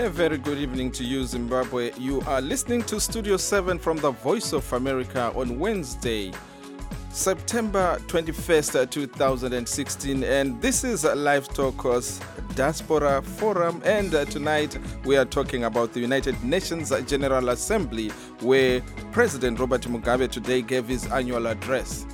A very good evening to you, Zimbabwe. You are listening to Studio 7 from the Voice of America on Wednesday, September 21st, 2016. And this is Live Talk's Diaspora Forum. And tonight we are talking about the United Nations General Assembly, where President Robert Mugabe today gave his annual address.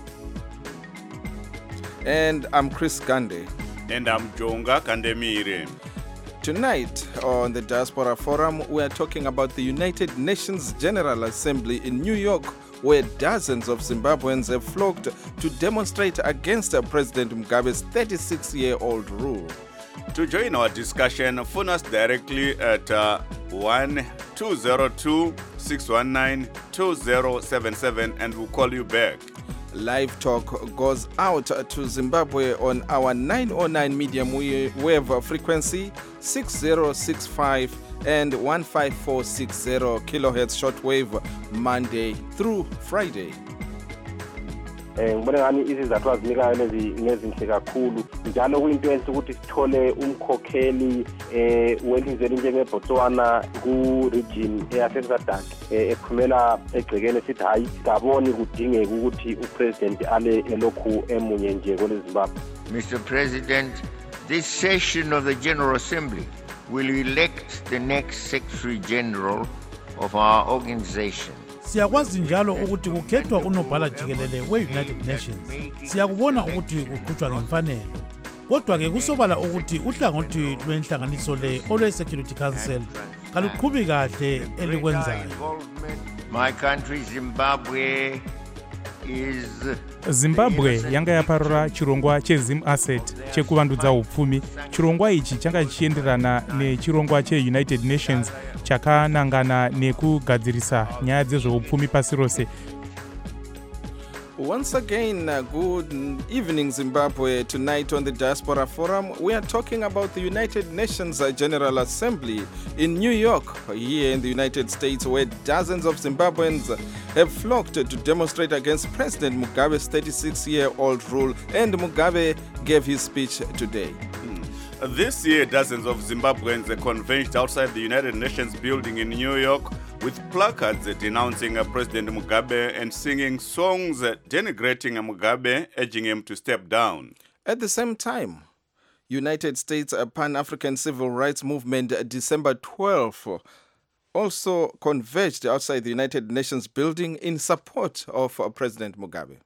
And I'm Chris Gande. And I'm Jonga Kandemire. Tonight on the Diaspora Forum, we are talking about the United Nations General Assembly in New York, where dozens of Zimbabweans have flocked to demonstrate against President Mugabe's 36-year-old rule. To join our discussion, phone us directly at 1-202-619-2077 and we'll call you back. Live Talk goes out to Zimbabwe on our 909 medium wave frequency 6065 and 15460 kilohertz shortwave Monday through Friday. ngibona ngani izizathu azinika nezinhle kakhulu njalo kuyinto enhle ukuthi sithole umkhokheli welizwe njengebotswana ku-region eyaseSADC ephumela egcekeni sithi hayi kaboni kudingeka ukuthi upresident ale elokhu emunye nje kweleZimbabwe. Mr. President, this session of the General Assembly will elect the next Secretary General of our organization. Siyakwazi njalo ukuthi kukhethwa unobhala jikelele we-United Nations. Siyakubona ukuthi kuqhutshwa ngemfanelo. Kodwa-ke kusobala ukuthi uhlangothi lwenhlanganiso le olwe-Security Council kaluqhubi kahle elikwenzayo. My country, Zimbabwe, is... Zimbabwe yanga yaparura chirongwa chezim asset chekuvandudza upfumi. Chirongwa ichi changa chienderana nechirongwa che-United Nations chakanangana nekugadzirisa nyaya dzezveupfumi pasi rose. Once again, good evening, Zimbabwe. Tonight on the Diaspora Forum, we are talking about the United Nations General Assembly in New York, here in the United States, where dozens of Zimbabweans have flocked to demonstrate against President Mugabe's 36-year-old rule, and Mugabe gave his speech today. This year, dozens of Zimbabweans converged outside the United Nations building in New York with placards denouncing President Mugabe and singing songs denigrating Mugabe, urging him to step down. At the same time, United States Pan-African Civil Rights Movement December 12 also converged outside the United Nations building in support of President Mugabe.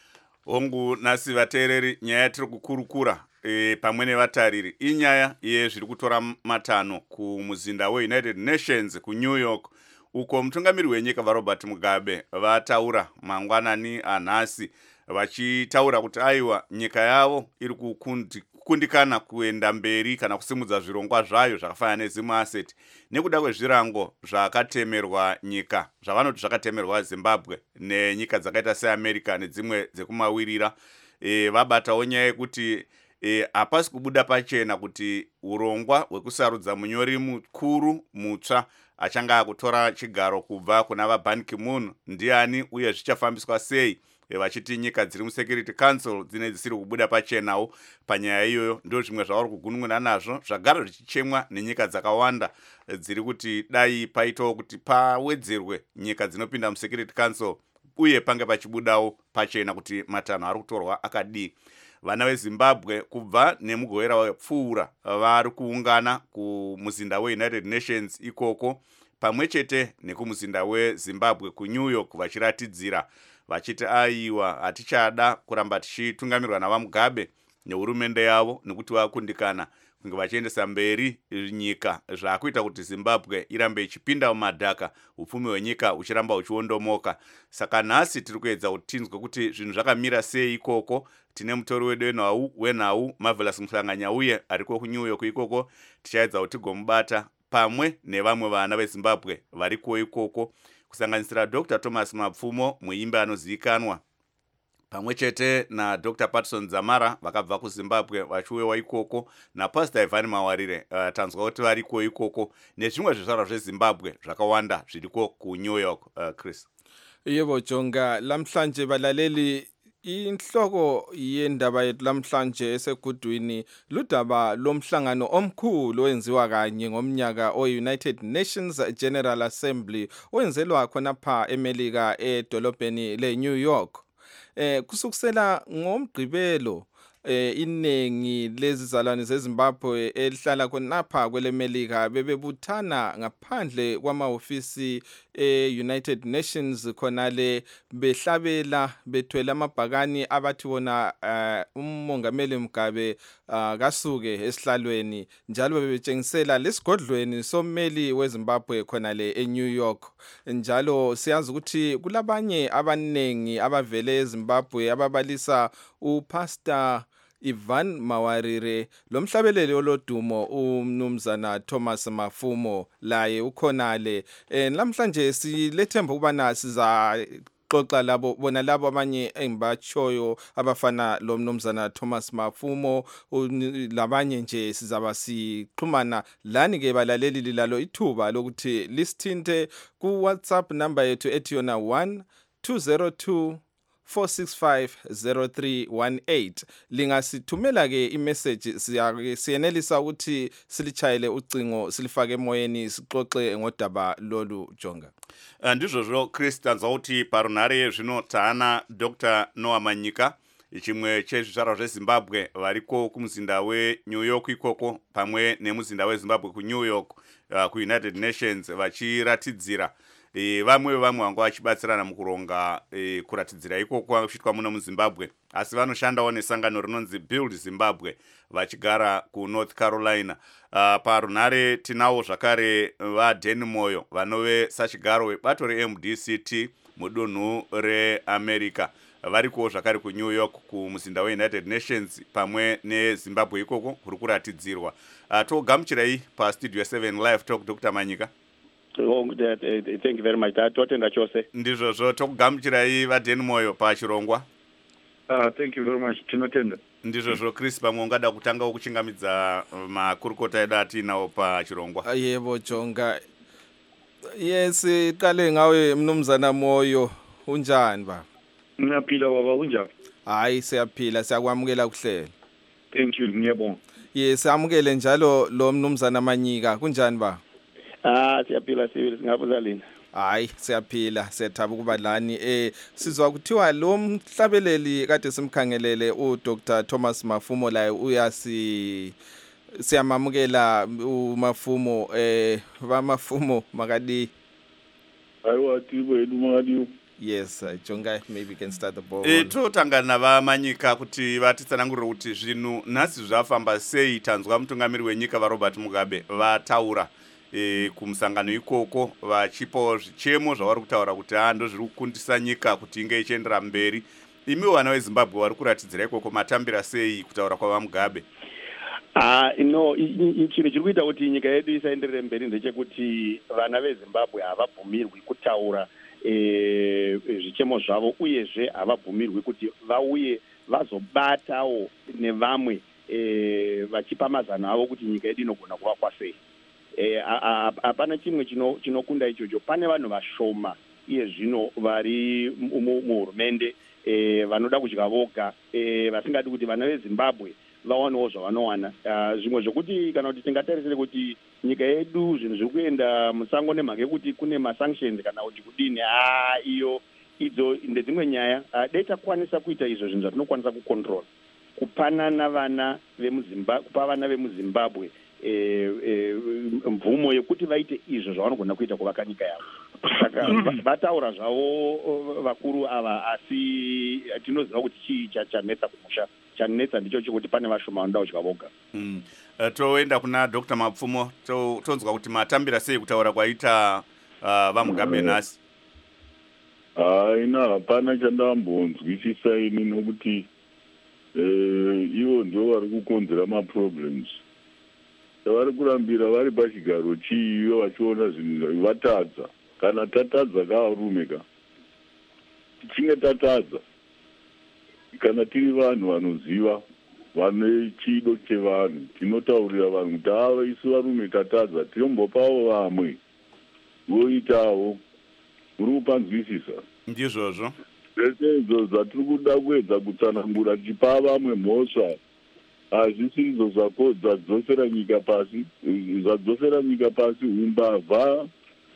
Ongu nasi vateereri nyaya tiri kukurukura pamwe nevatariri inyaya yezviri kutora matanho kumuzinda weUnited Nations kuNew York, uko mutungamiri wenyika vaRobert Mugabe vataura mangwanani anhasi vachitaura kuti aiwa nyika yavo iri kukundikana kuenda mberi kana kusimudza zvirongwa zvayo zvakafanana nezim asset nekuda kwezvirango zvakatemerwa nyika zvavanoti zvakatemerwa Zimbabwe nenyika dzakaita seAmerica nedzimwe dzekumawirira. Vabatawo nyaya yekuti hapasi kubuda pachena kuti urongwa hwekusarudza munyori mukuru mutsva achanga kutora chigaro kubva kuna vaBan Ki-moon ndiani uye zvichafambiswa sei, vachiti nyika dziri muSecurity Council dzine dzisiri kubuda pachenawo panyaya iyoyo. Ndo zvimwe zvavari kugunun'una nazvo zvagara zvichichemwa nenyika dzakawanda dziri kuti dai paitawo kuti pawedzerwe nyika dzinopinda muSecurity Council uye pange pachibudawo pachena kuti matanho ari kutorwa akadii. Vana veZimbabwe kubva nemugowera wapfuura vari kuungana kumuzinda weUnited Nations ikoko pamwe chete nekumuzinda weZimbabwe kuNew York vachiratidzira vachiti aiwa hatichada kuramba tichitungamirwa navaMugabe nehurumende yavo nekuti vakundikana kunge vachiendesa mberi nyika zvakuita kuti Zimbabwe irambe ichipinda mumadhaka, upfumi hwenyika uchiramba uchiondomoka. Saka nhasi tiri kuedza kuti tinzwe kuti zvinhu zvakamira sei ikoko. Tine mutori wedu wenhau Marvelous Muhlanganya uye ariko kuNew York ikoko, tichaedza kuti tigomubata pamwe nevamwe vana veZimbabwe variko ikoko kusanganisira Dr. Thomas Mapfumo, muimbi anozivikanwa, pamwe chete naDr. Patson Zamara vakabva kuZimbabwe vachiuyewa ikoko, naPastor Ivan Mawarire tanzwa kuti variko ikoko, nezvimwe zvizvarwa zveZimbabwe zvakawanda zviriko kuNew York. Chris. Yebo Jonga, lamhlanje balaleli Inhloko yendaba yethu lamhlanje esegudwini ludaba lomhlangano omkhulu owenziwa kanye ngomnyaka o-United Nations General Assembly owenzelwa khonapha eMelika edolobheni le-New York. Kusukusela ngomgqibelo iningi lezizalwane zeZimbabwe elihlala khonapha kwelemelika bebebuthana ngaphandle kwamahofisi e-United Nations khonale behlabela bethwele amabhakani abathi wona umongameli Mugabe kasuke esihlalweni njalo bebetshengisela lesigodlweni sommeli weZimbabwe khonale eNew York. Njalo siyazi ukuthi kulabanye abanengi abavele eZimbabwe ababalisa uPastor Ivan Mawarire lomhlabeleli olodumo umnumzana Thomas Mafumo laye ukhonale. Namhlanje silethemba ukubana siza xoxa labo abanye engibatshoyo abafana lo mnumzana Thomas Mafumo labanye nje sizaba sixhumana lani ke balaleli lilalo ithuba lokuthi lisithinte ku WhatsApp number yethu ethi yona 1202 4650318. Lingasithumela ke imessage siyenelisa ukuthi silichayele ucingo silifake emoyeni sixoxe ngodaba lolu Jonga. Ndizvozvo Chris tanzauti parunhare zvino taana Dr. Noah Manyika chimwe chezvizvarwa zveZimbabwe variko kumuzinda weNew York ikoko pamwe nemuzinda weZimbabwe kuNew York kuUnited Nations vachiratidzira vamwe vanga vachibatsirana mukuronga kuratidzira ikoko kusvitwa muno muZimbabwe, asi vanoshandawo nesangano rinonzi Build Zimbabwe vachigara kuNorth Carolina. Parunhare tinawo zvakare vaDan Moyo vanove sachigaro webato reMDCT mudunhu reAmerica variko zvakare kuNew York kumuzinda weUnited Nations pamwe neZimbabwe ikoko kuri kuratidzirwa. Togamuchirai pastudio 7 live talk Dr. Manyika. Thank you very much. Totenda chose. Ndizvozvo tokugamuchirai vaDan Moyo pachirongwa. Thank you very much. Tinotenda. Ndizvozvo Chris pamwe ungada kutanga kuchingamidza makurukota edu atinawo pachirongwa. Yebo Jonga. Yes, qale ngawe mnumzana Moyo unjani ba? Ngiyaphila baba unjani? Hayi siyaphila siyakwamukela kuhlela. Thank you ngiyabonga. Yes, amukele njalo lo mnumzana Manyika kunjani ba? Siyaphila sibili singabuza lina. Hayi siyaphila siyathaba ukuba lani. Sizwa kuthiwa lo mhlabeleli kade simkhangelele uDr. Thomas Mafumo laye siyamamukela uMafumo Mafumo makadi. Ayiwa tibo makadi. Yes, Jonga, maybe we can start the ball. Totanga navamanyika kuti vatitsanangurire kuti zvinhu nhasi zvafamba sei. Tanzwa mutungamiri wenyika vaRobert Mugabe vataura kumusangano ikoko vachipawo zvichemo zvavari kutaura kuti ndo zviri kukundisa nyika kuti inge ichiendera mberi. Imiwo vana veZimbabwe vari kuratidzira ikoko matambira sei kutaura kwavaMugabe? Chinhu chiri kuita kuti nyika yedu isaenderere mberi ndechekuti vana veZimbabwe havabvumirwi kutaura zvichemo zvavo uyezve havabvumirwi kuti vauye vazobatawo nevamwe vachipa mazano avo kuti nyika yedu inogona kuvakwa sei. Hapana chimwe chinokunda ichocho. Pane vanhu vashoma iye zvino vari muhurumende vanoda kudya voga vasingadi kuti vana veZimbabwe vawanewo zvavanowana. Zvimwe zvokuti kana kuti tingatarisire kuti nyika yedu zvinhu zviri kuenda musango nemhaka yekuti kune masanctions kana kuti kudini, idzo ndedzimwe nyaya. Dai takwanisa kuita izvo zvinhu zvatinokwanisa kucontrol, kupanana vana vemuZimbabwe mvumo yekuti vaite izvo zvavanogona kuita kuvaka nyika yavo. Saka vataura zvavo vakuru ava, asi tinoziva kuti chii chanetsa kumusha. Chanetsa ndicho chekuti pane vashoma vanoda kudya voga. Toenda kuna Dr. Mafumo, tonzwa kuti matambira sei kutaura kwaita vaMugabe nhasi. Hapana chandambonzwisisa ini nokuti ivo ndio vari kukonzera maproblems. Vari kurambira vari pachigaro chiyo vachiona zvinhu vatadza. Kana tatadza kavarume tichinge tatadza, kana tiri vanhu vanoziva vane chido chevanhu, tinotaurira vanhu kuti isu varume tatadza, tinombopawo vamwe voitawo. Uri kupanzwisisa? Ndizvozvo. zvese izvo zvatiri kuda kuedza kutsanangura tichipa vamwe mhosva hazvisi izvo zvadzosera nyika pasi. Zvadzosera nyika pasi umbavha,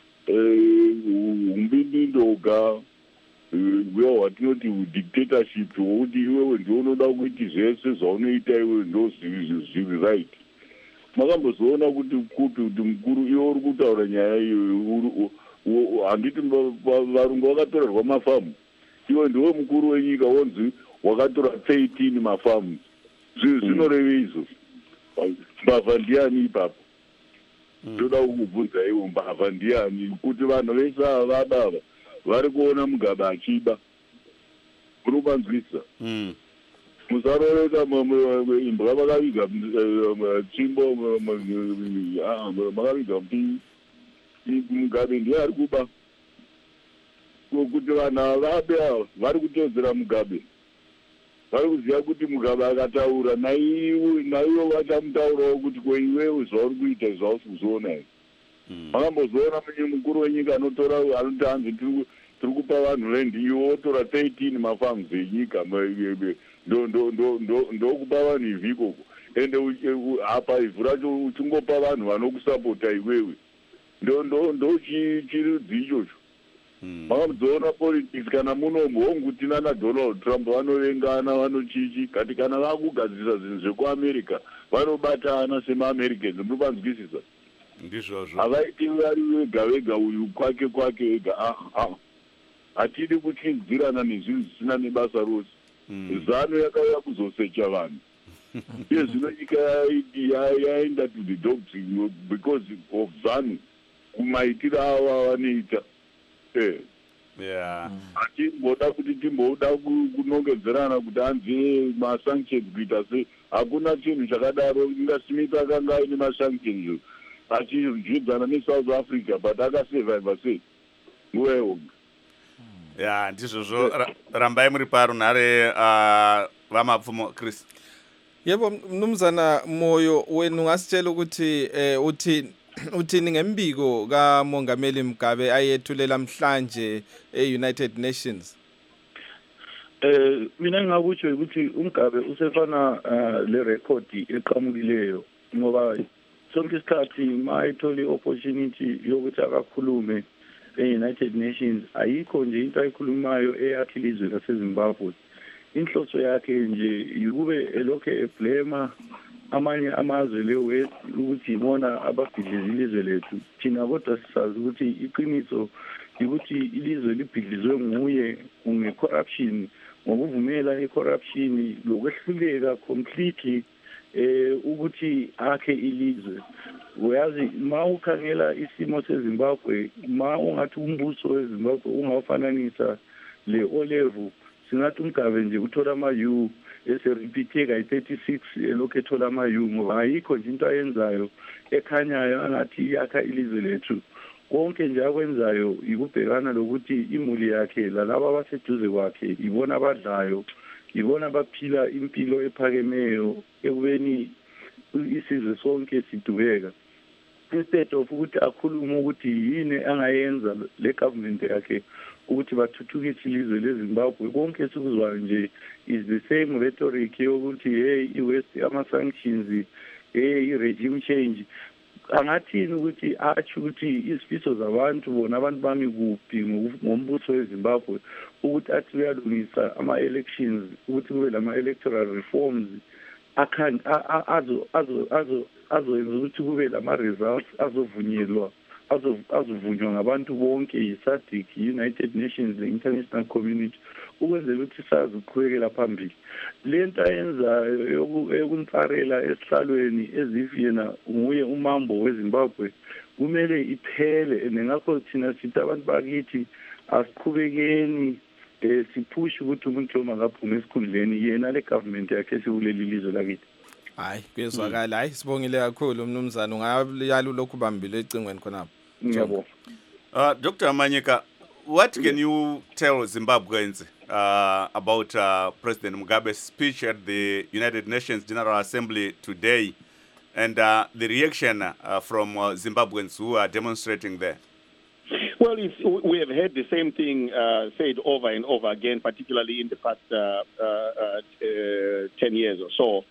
umbindindoga, wewo hwatinoti dictatorship hwokuti iwewe ndio unoda kuiti zvese zvaunoita iwewe ndo zviri right. Makambozoona kuti mukuru iwe uri kutaura nyaya iyo, handiti varungu vakatorerwa mafamu, iwe ndiwe mukuru wenyika wonzi wakatora 13 mafamu. Zvinoreve izvo mbavha ndiani ipapo? Ndoda kukubvunza iwe mbavha ndiani, kuti vanhu vese ava vabava vari kuona Mugabe achiba. Uri kubanzwisa? Musaroreka imbwa vakaviga tsvimbo, vakaviga Mugabe ndiye ari kuba. Kuti vanhu avabe ava vari kutedzera Mugabe, vari kuziva kuti Mugabe akataura naivo vachamutaurawo kuti iwewe zvauri kuita zvauri kuzoona here. Makambozoona mukuru wenyika anotora anoti hanzi tiri kupa vanhu rendi, iwe wotora 13 mafarms enyika ndokupa vanhu ivhu ikoko, ende apa ivhu racho uchingopa vanhu vanokusapota iwewe. Ndo chirudzi ichocho. Makambozoona politics kana munomu hongutina naDonald Trump vanovengana vanochichi, kati kana vakugadzisa zvinhu zvekuAmerica vanobatana semaAmericans. Munobanzwisisa? Ndizvozvo. Havaiti vari vega uyu kwake vega. Hatidi kuchinzirana nezvinhu zvisina nebasa rose. Zano yakauya kuzosecha vanhu. Iye zvino nyika yaenda to the dogs because of Zanu, kumaitira ava vanoita. Hatimboda kuti timboda kunongedzerana kuti hanzi masanctions kuita sei. Hakuna chinhu chakadaro. Ingasimika akanga aine masanctions achizvidzana neSouth Africa, but akasurviva sei nguva yehonga. Ndizvozvo. Rambai muri parunhare vamapfumo Chris. Yebo mnumzana Moyo, wena ungasitshela ukuthi uthini ngembiko kaMongameli Mugabe ayethulela namhlanje e-United Nations? Mina ngakutsho ukuthi uMugabe usefana le record eqhamukileyo, ngoba sonke isikhathi mayithole opportunity yokuthi akakhulume e-United Nations, ayikho nje into ayikhulumayo eyakhe ilizwe laseZimbabwe. Inhloso yakhe nje yikube elokhu eblema amanye amazwe le-West ukuthi ibona ababhidliza ilizwe lethu. Thina kodwa sisazi ukuthi iqiniso ukuthi ilizwe libhidlizwe nguye nge-corruption, ngokuvumela i-corruption lokwehluleka completely ukuthi akhe ilizwe. Uyazi ma ukhangela isimo seZimbabwe, ma ungathi umbuso weZimbabwe ungawufananisa le-O-level, singathi uMugabe nje uthola ama-U eserepeateka i-36 elokhu ethola ama-U, ngoba ayikho nje into ayenzayo ekhanyayo angathi yakha ilizwe lethu. Konke nje akwenzayo yikubhekana lokuthi imuli yakhe lalabo abaseduze kwakhe ibona abadlayo, ibona baphila impilo ephakemeyo ekubeni isizwe sonke sidubeka. Instead of ukuthi akhulume ukuthi yini angayenza le government yakhe ukuthi bathuthukise ilizwe leZimbabwe, konke sikuzwayo nje is the same rhetoric yokuthi hey i-West ama-sanctions, hey i-regime change. Angathini ukuthi atsho ukuthi izifiso zabantu bona abantu bami kuphi ngombuso weZimbabwe, ukuthi athi uyalungisa ama-elections, ukuthi kube lama-electoral reforms azoyenza ukuthi kube lama-results azovunywa ngabantu bonke, yi-SADC, United Nations, the-international community, ukwenzela ukuthi sazi ukuqhubekela phambili. Le nto ayenzayo yokuntsarela esihlalweni as-if yena nguye umambo weZimbabwe kumele iphele. And ngakho thina sithi abantu bakithi asiqhubekeni siphushe ukuthi umuntu lo makaphume esikhundleni, yena le government yakhe sikuleli lizwe lakithi. Hayi kuyezwakala. Hayi sibongile kakhulu mnumzana, ungayala lokhu bambile ecingweni khonapho. Ngiyabonga. Dr. Manyika, what can you tell Zimbabweans about President Mugabe's speech at the United Nations General Assembly today and the reaction from Zimbabweans who are demonstrating there? Well, we have heard the same thing said over and over again, particularly in the past 10 years or so.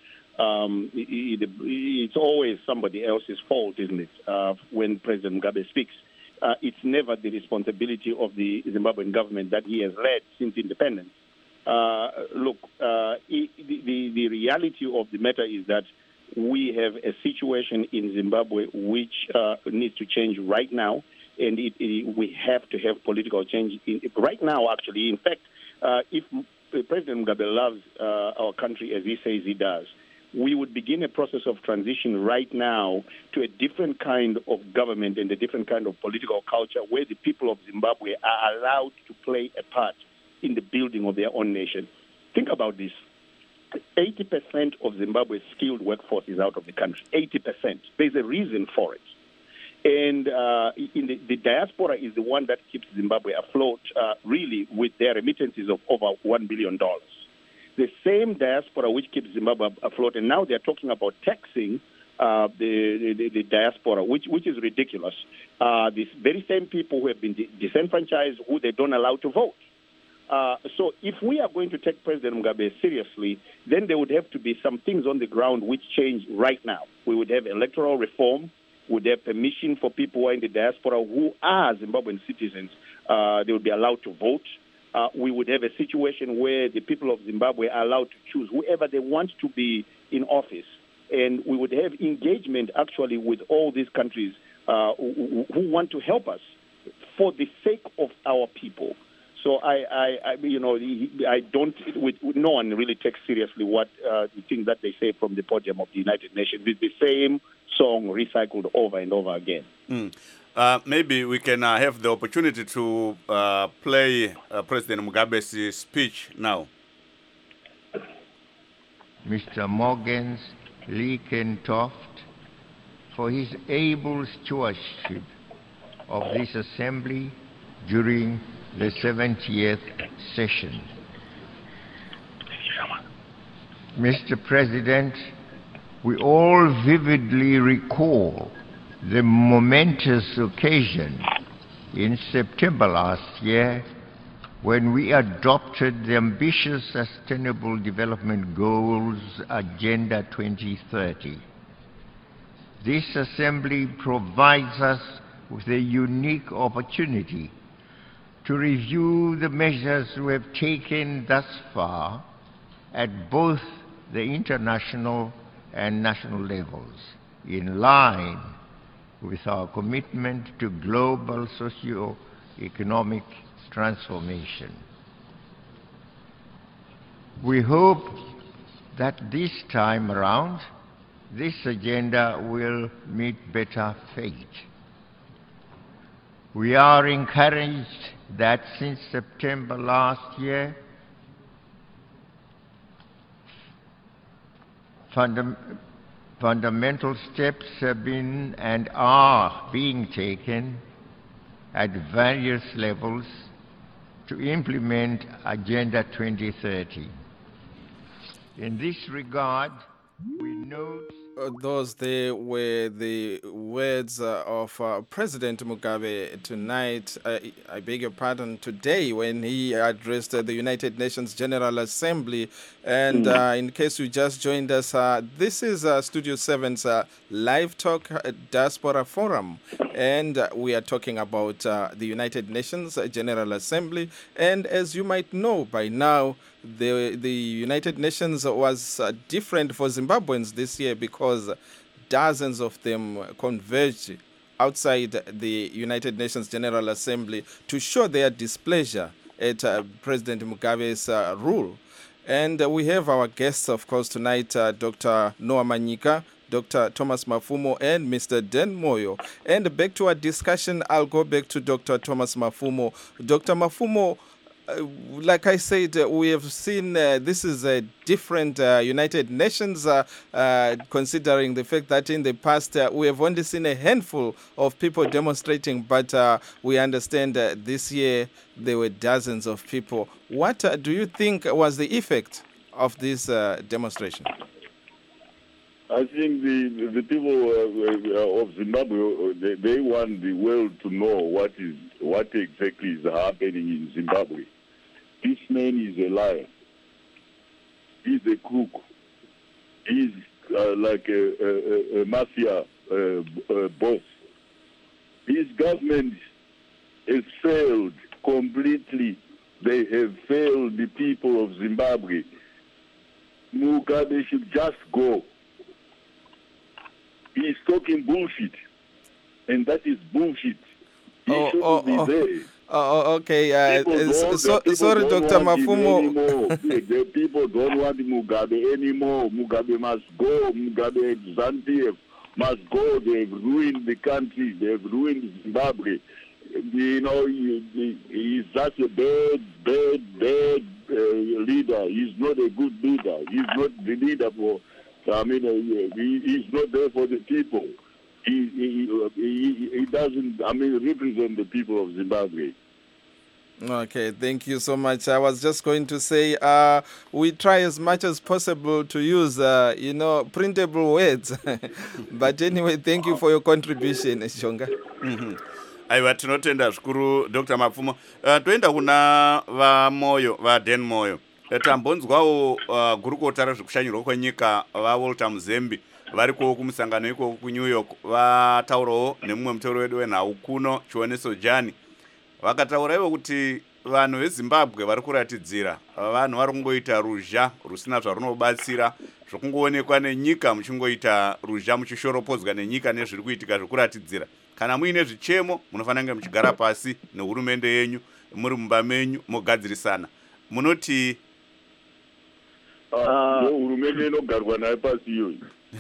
It's always somebody else's fault, isn't it, when President Mugabe speaks. It's never the responsibility of the Zimbabwean government that he has led since independence. Look, the reality of the matter is that we have a situation in Zimbabwe which needs to change right now, and we have to have political change right now, actually. In fact, if President Mugabe loves our country as he says he does, we would begin a process of transition right now to a different kind of government and a different kind of political culture where the people of Zimbabwe are allowed to play a part in the building of their own nation. Think about this. 80% of Zimbabwe's skilled workforce is out of the country. 80%. There's a reason for it. And the diaspora is the one that keeps Zimbabwe afloat, really, with their remittances of over $1 billion. The same diaspora which keeps Zimbabwe afloat, and now they're talking about taxing the diaspora, which is ridiculous. These very same people who have been disenfranchised, who they don't allow to vote. So if we are going to take President Mugabe seriously, then there would have to be some things on the ground which change right now. We would have electoral reform. We would have permission for people who are in the diaspora who are Zimbabwean citizens. They would be allowed to vote. We would have a situation where the people of Zimbabwe are allowed to choose whoever they want to be in office. And we would have engagement, actually, with all these countries who want to help us for the sake of our people. So I don't. No one really takes seriously what the things that they say from the podium of the United Nations. It's the same song recycled over and over again. Maybe we can have the opportunity to play President Mugabe's speech now. Mr. Morgens Liekentoft for his able stewardship of this assembly during the 70th session. Mr. President, we all vividly recall the momentous occasion in September last year when we adopted the ambitious Sustainable Development Goals Agenda 2030. This assembly provides us with a unique opportunity to review the measures we have taken thus far at both the international and national levels, in line with our commitment to global socio-economic transformation. We hope that this time around, this agenda will meet better fate. We are encouraged that since September last year, fundamental steps have been and are being taken at various levels to implement Agenda 2030. In this regard, we note those there were the words of President Mugabe tonight, I beg your pardon, today when he addressed the United Nations General Assembly. And in case you just joined us, this is Studio 7's Live Talk Diaspora Forum. And we are talking about the United Nations General Assembly. And as you might know by now, the United Nations was different for Zimbabweans this year because dozens of them converged outside the United Nations General Assembly to show their displeasure at President Mugabe's rule. And we have our guests, of course, tonight, Dr. Noah Manyika, Dr. Thomas Mafumo, and Mr. Dan Moyo. And back to our discussion, I'll go back to Dr. Thomas Mafumo. Dr. Mafumo, like I said, we have seen this is a different United Nations, considering the fact that in the past we have only seen a handful of people demonstrating, but we understand this year there were dozens of people. What do you think was the effect of this demonstration? I think the people of Zimbabwe, they want the world to know what exactly is happening in Zimbabwe. This man is a liar. He's a crook. He's like a mafia boss. His government has failed completely. They have failed the people of Zimbabwe. Mugabe should just go. He's talking bullshit, and that is bullshit. He shouldn't be there. Okay. Sorry, Dr. Mafumo. The people don't want Mugabe anymore. Mugabe must go. Mugabe and ZANU-PF must go. They've ruined the country. They've ruined Zimbabwe. He's just a bad leader. He's not a good leader. He's not the leader for. He's not there for the people. He doesn't. Represent the people of Zimbabwe. Okay, thank you so much. I was just going to say, we try as much as possible to use, printable words. But anyway, thank you for your contribution, Shonga. Aiwa, tinotenda zvikuru Dr. Mapfumo. Toenda kuna vaDan Moyo. Tambonzwawo gurukota rezvekushanyirwa kwenyika vaWalter Muzembi variko kumusangano ikoko kuNew York vataurawo nemumwe mutauro wedu wenhau kuno Chioneso Jani. Vakataura ivo kuti vanhu veZimbabwe vari kuratidzira vanhu vari kungoita ruzha rusina zvarunobatsira zvokungoonekwa nenyika muchingoita ruzha muchishoropodzwa nenyika nezviri kuitika zvokuratidzira. Kana muine zvichemo munofanira kunge muchigara pasi nehurumende yenyu muri mumba menyu mogadzirisana. Munoti hurumende inogarwa nayo pasi iyoyi.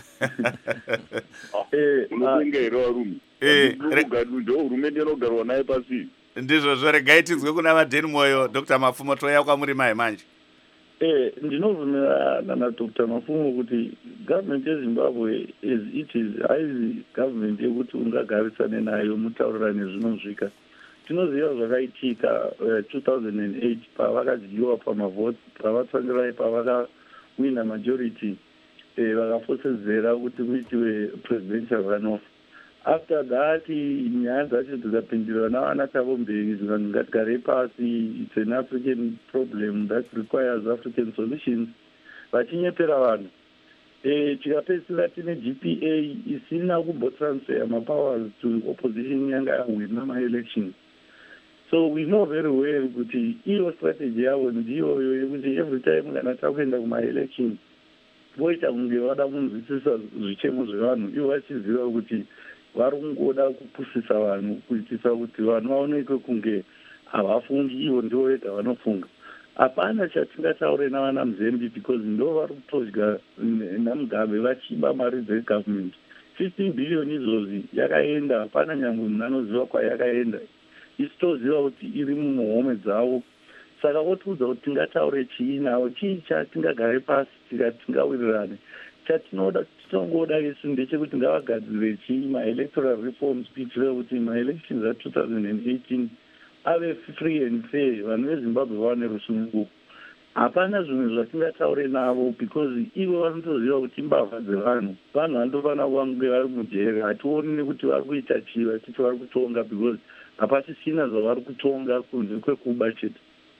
Unokungeira varume. Ndo hurumende inogarwa nayo pasi. Ndizvo zvoregai tinzwe kuna vaDan Moyo. Dr. Mafumo toya kwamuri mai manje. Ndinovumirana naDr. Mafumo kuti government yeZimbabwe as it is haizi government yekuti ungagarisane nayo mutaurirane zvinosvika. Tinoziva zvakaitika 2008 pavakadyiwa pamavhoti pavatsvangirai pavakawina majority vakafosezera kuti kuitiwe presidential runoff. After that nyaya dzacho dzikapindurwa navana Thabo Mbeki zvikati ngatigarei pasi, it's an African problem that requires African solutions. Vachinyepera vanhu. Tikapedzisira tine GPA isina kumbotransfer mapowers to opposition yanga yawina ma-elections. So we know very well kuti iyo strategy yavo ndiyoyo yekuti every time kana takuenda kuma-elections voita kunge vada kunzwisisa zvichemo zvevanhu ivo vachiziva kuti vari kungoda kupusisa vanhu kuitisa kuti vanhu vaoneke kunge havafungi ivo ndivo vega vanofunga. Hapana chatingataure navana Muzembi because ndo vari kutodya naMugabe vachiba mari dzegovernment. 15 billion izvozvi yakaenda, hapana nyangwe munhu anoziva kwayakaenda. Isitoziva kuti iri muhome dzavo. Saka votiudza kuti tingataure chii navo, chii chatingagare pasi tikati tingawirirane. Chatinoda tinongoda isu ndechekuti ngavagadzire chii ma-electoral reforms kuitira kuti ma-elections a2018 ave free and fair, vanhu veZimbabwe vawane rusununguko. Hapana zvimwe zvatingataure navo because ivo vanotoziva kuti mbavha dzevanhu vandofanira kuvange vari mujere. Hationi nekuti vari kuita chii vachiti vari kutonga because hapasisina zvavari kutonga kunze kwekuba chete.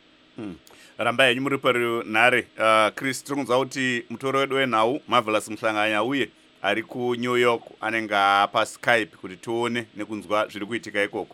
Ramba yenyu muri parunhare. Chris, tiri kunzwa kuti mutoro wedu wenhau Marvelous Muhlanganya uye ari kuNew York anenge paSkype kuti tione nekunzwa zviri kuitika ikoko.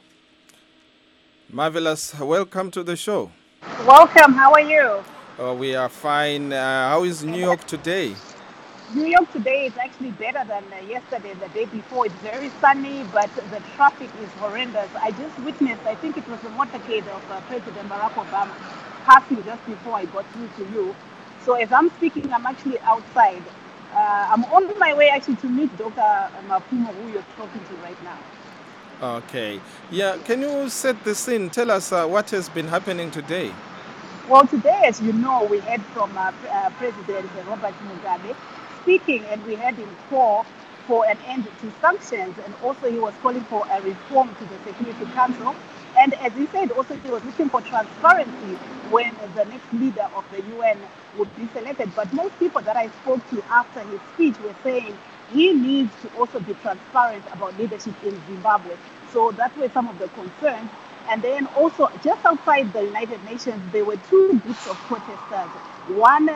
Marvelous, welcome to the show. Welcome, how are you? We are fine. How is New York today? New York today is actually better than yesterday, the day before. It's very sunny, but the traffic is horrendous. I just witnessed, I think it was the motorcade of President Barack Obama passing just before I got through to you. So as I'm speaking, I'm actually outside. I'm on my way actually to meet Dr. Mafumo, who you're talking to right now. Okay. Yeah, can you set the scene? Tell us what has been happening today. Well, today, as you know, we heard from President Robert Mugabe speaking, and we had him call for an end to sanctions, and also he was calling for a reform to the Security Council. And as he said, also he was looking for transparency when the next leader of the UN would be selected. But most people that I spoke to after his speech were saying he needs to also be transparent about leadership in Zimbabwe. So that were some of the concerns. And then also, just outside the United Nations, there were two groups of protesters. One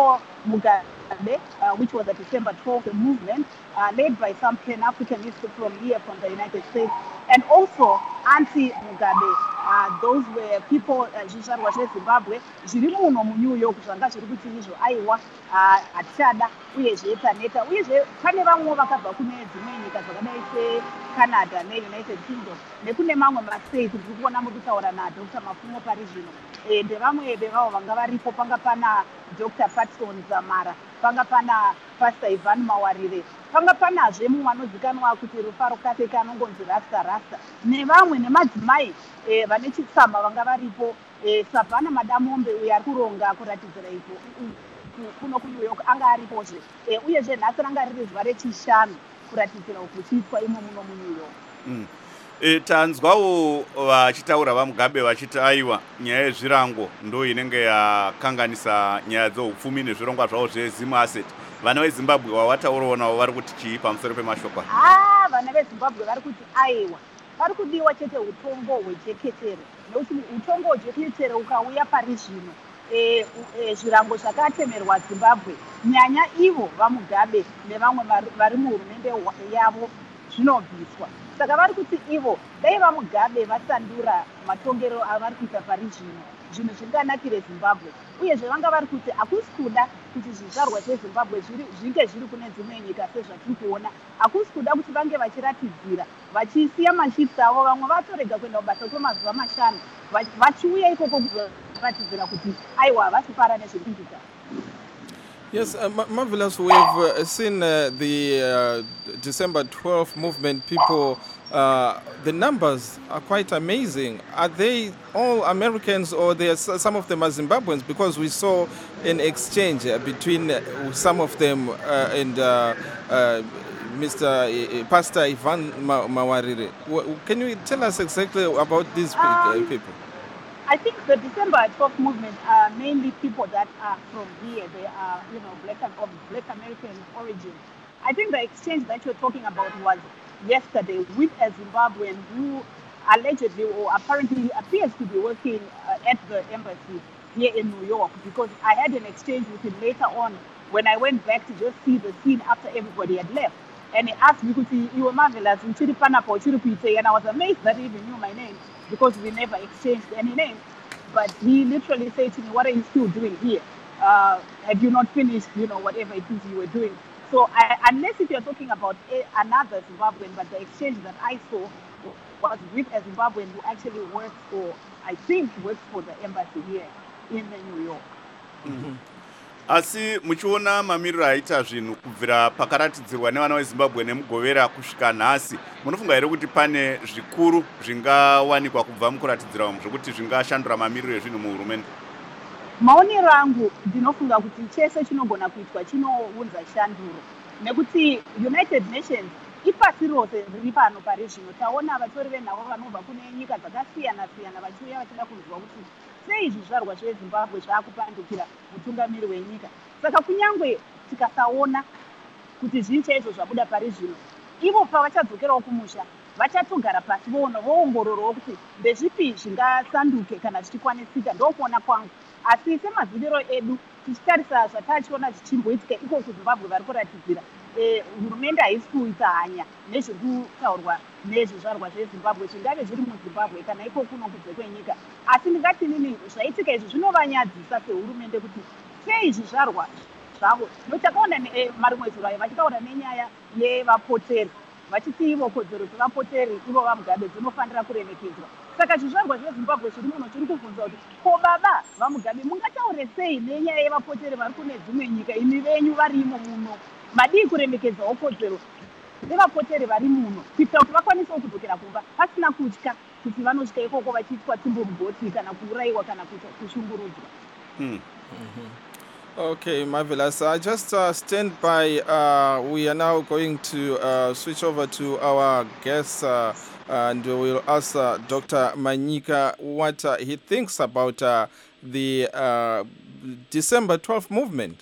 pro-Mugabe, which was the December 12th movement, led by some Pan-Africanists from here, from the United States, and also anti-Mugabe. Those were people, zvizvarwa zvezimbabwe zviri muno muNew York zvanga zviri kuti izvo aiwa hatichada uyezve taneta uyezve pane vamwe vakabva kune dzimwe nyika dzakadai seCanada neUnited Kingdom nekune mamwe mastate ndiri kuona muri kutaura naDr Mafumo pari zvino ndevamwe vevavo vanga varipo. Panga pana Dr Patson Zamara, panga pana Pastor Ivan Mawarire, panga panazve mumwe anozikanwa kuti Rufaro Kaseka anongonzi Rasta nevamwe nemadzimai vane chitsama vanga varipo. Savannah Madamombe uyo ari kuronga kuratidzira ipo kuno kuNew York anga aripozve uyezve nhasi ranga riri zuva rechishanu kuratidzira uku chiitwa imo muno muNew York. Tanzwawo vachitaura vaMugabe vachiti aiwa nyaya yezvirango ndo inenge yakanganisa nyaya dzeupfumi nezvirongwa zvavo zveZim Asset. Vana veZimbabwe wavataurawo navo vari kuti chii pamusoro pemashoko? Vana veZimbabwe vari kuti aiwa pari kudiwa chete utongo hwejeketere, nekuti utongo hwejeketere ukauya pari zvino zvirango zvakatemerwa Zimbabwe nyanya ivo vaMugabe nevamwe vari muhurumende yavo zvinobviswa. Saka vari kuti ivo dai vaMugabe vasandura matongero avari kuita pari zvino zvinhu zvinganakire Zimbabwe, uyezve vanga vari kuti hakusi kuda kuti zvizvarwa zveZimbabwe zvinge zviri kune dzimwe nyika sezvatiri kuona. Hakusi kuda kuti vange vachiratidzira vachisiya mashifts avo, vamwe vatorega kuenda kubasa kwemazuva 5 vachiuya ikoko kuzoratidzira kuti aiwa havasi para nezviri kuitika. Yes, Marvelous, we've seen the December 12th movement people. The numbers are quite amazing. Are they all Americans or some of them are Zimbabweans? Because we saw an exchange between some of them and Mr. Pastor Ivan Mawarire. Can you tell us exactly about these people? I think the December 12th movement are mainly people that are from here. They are, of Black American origin. I think the exchange that you're talking about was yesterday with a Zimbabwean who allegedly or apparently appears to be working at the embassy here in New York, because I had an exchange with him later on when I went back to just see the scene after everybody had left. And he asked me, you were Marvelous, and I was amazed that he even knew my name, because we never exchanged any names. But he literally said to me, what are you still doing here? Have you not finished, whatever it is you were doing? So unless if you're talking about another Zimbabwean, but the exchange that I saw was with a Zimbabwean who actually works for the embassy here in New York. Mm-hmm. Asi muchiona mamiriro aita zvinhu kubvira pakaratidzirwa nevana veZimbabwe nemugovera kusvika nhasi, munofunga here kuti pane zvikuru zvingawanikwa kubva mukuratidzira umu zvokuti zvingashandura mamiriro ezvinhu muhurumende? Maonero angu ndinofunga kuti chese chinogona kuitwa chinounza shanduro, nekuti United Nations ipasi rose riri pano pari zvino. Taona vatori venhavo vanobva kune nyika dzakasiyana siyana vachiuya vachida kunzwa kuti sei zvizvarwa zveZimbabwe zvaakupandukira mutungamiri wenyika. Saka kunyangwe tikasaona kuti zvii chaizvo zvabuda pari zvino, ivo pavachadzokerawo kumusha vachatogara pasi voongororawo kuti ndezvipi zvingasanduke kana zvichikwanisika. Ndokuona kwangu, asi semaziviro edu tichitarisa zvatachiona zvichimboitika iko kuZimbabwe vari kuratidzira, hurumende haisi kuita hanya nezviri kutaurwa nezvizvarwa zveZimbabwe zvingave zviri muZimbabwe kana iko kuno kunze kwenyika. Asi ndingati nini zvaitika izvi zvinovanyadzisa sehurumende kuti sei zvizvarwa zvavo. Notakaona marimwe zuro ayo vachitaura nenyaya yevapoteri vachiti ivo kodzero dzevapoteri ivo vaMugabe dzinofanira kuremekedzwa. Saka zvizvarwa zveZimbabwe zviri muno zviri kubvunza kuti ko baba vaMugabe mungataure sei nenyaya yevapoteri vari kune dzimwe nyika, imi venyu varimo muno, madii kuremekedzawo kodzero nevapoteri vari muno kuitira kuti vakwanisewo kudzokera kumba pasina kutya kuti vanosvika ikoko vachiitwa timbo mugotsi kana kuurayiwa kana kushungurudzwa. Okay, Marvelous. Just stand by. We are now going to switch over to our guest, and we'll ask Dr. Manyika what he thinks about the December 12th movement.